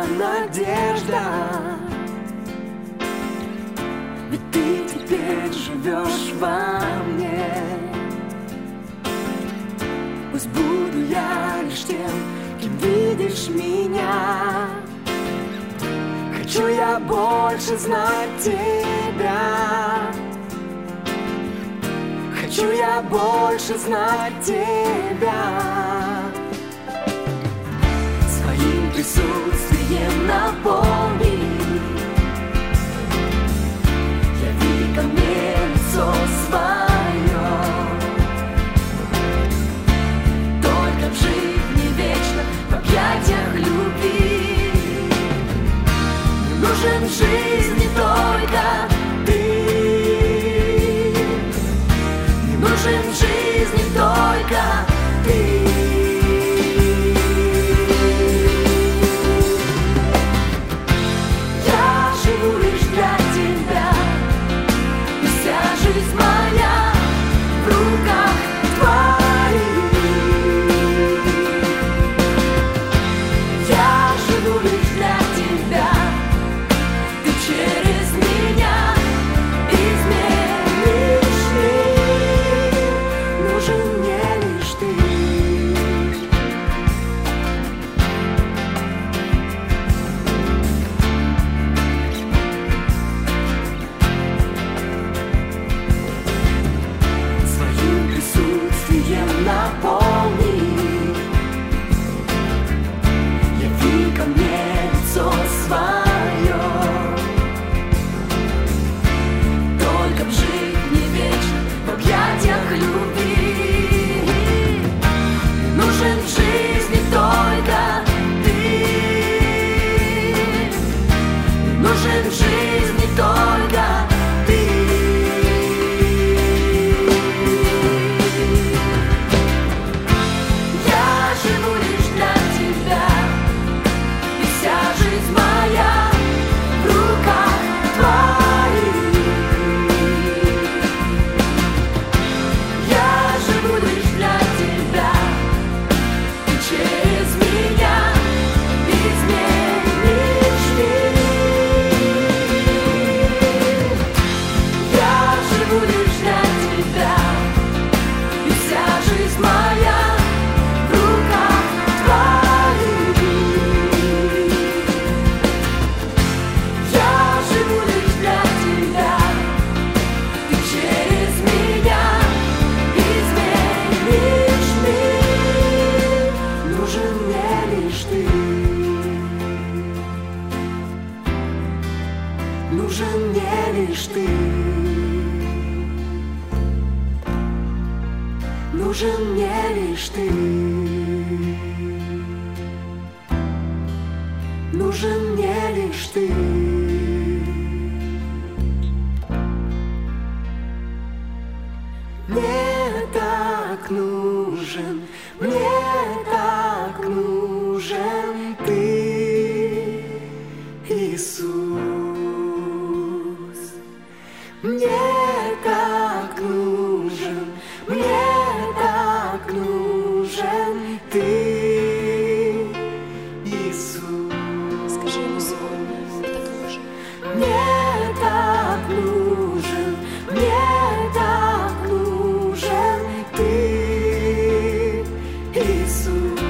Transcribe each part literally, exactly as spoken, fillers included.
надежда. Ведь ты теперь живешь во мне. Пусть буду я лишь тем, кем видишь меня. Хочу я больше знать тебя. Хочу я больше знать тебя. Своим присутствием наполни. Яви ко мне лицо свое. Только в жизни вечно в объятиях любви. Мне нужен в жизни только ты. Нужен в жизни только ты. Я живу лишь для тебя, и вся жизнь моя в руках твоих. Я живу лишь для тебя, ты через меня изменишь мир. Нужен мне лишь ты. Своим присутствием наполни. Яви ко мне лицо свое. Только в жизни вечно в объятиях любви. Нужен в жизни только ты. Нужен в жизни только ты. Я живу лишь для тебя, и вся жизнь моя в руках твоих. Я живу лишь для тебя, ты через меня изменишь мир. Я живу лишь для тебя, и вся жизнь моя в руках твоих. Я живу лишь для тебя, ты через меня изменишь мир. Нужен мне лишь ты. Нужен мне лишь ты. Нужен мне лишь ты. Нужен мне лишь ты. Мне так нужен, мне так нужен ты, Иисус. Мне так нужен, мне так нужен ты, Иисус. Скажи ему сегодня, мне так нужен. Мне так нужен, мне так нужен ты, Иисус.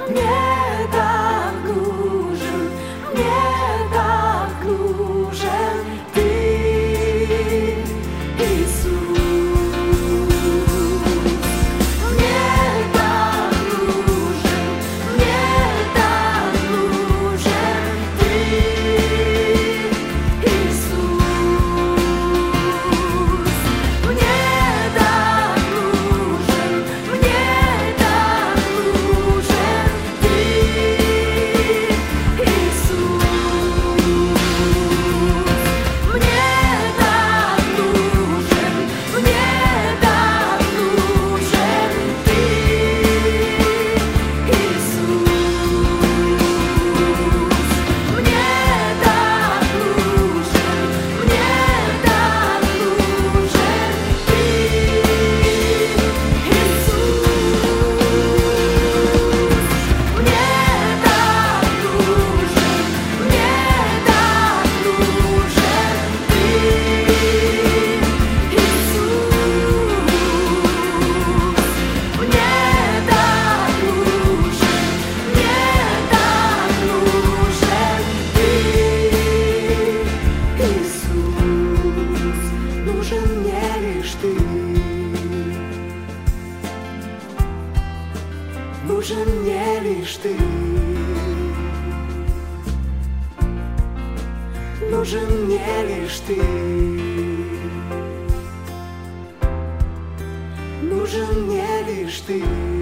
Мне так нужен, мне так нужен нужен мне лишь ты. Нужен мне лишь ты.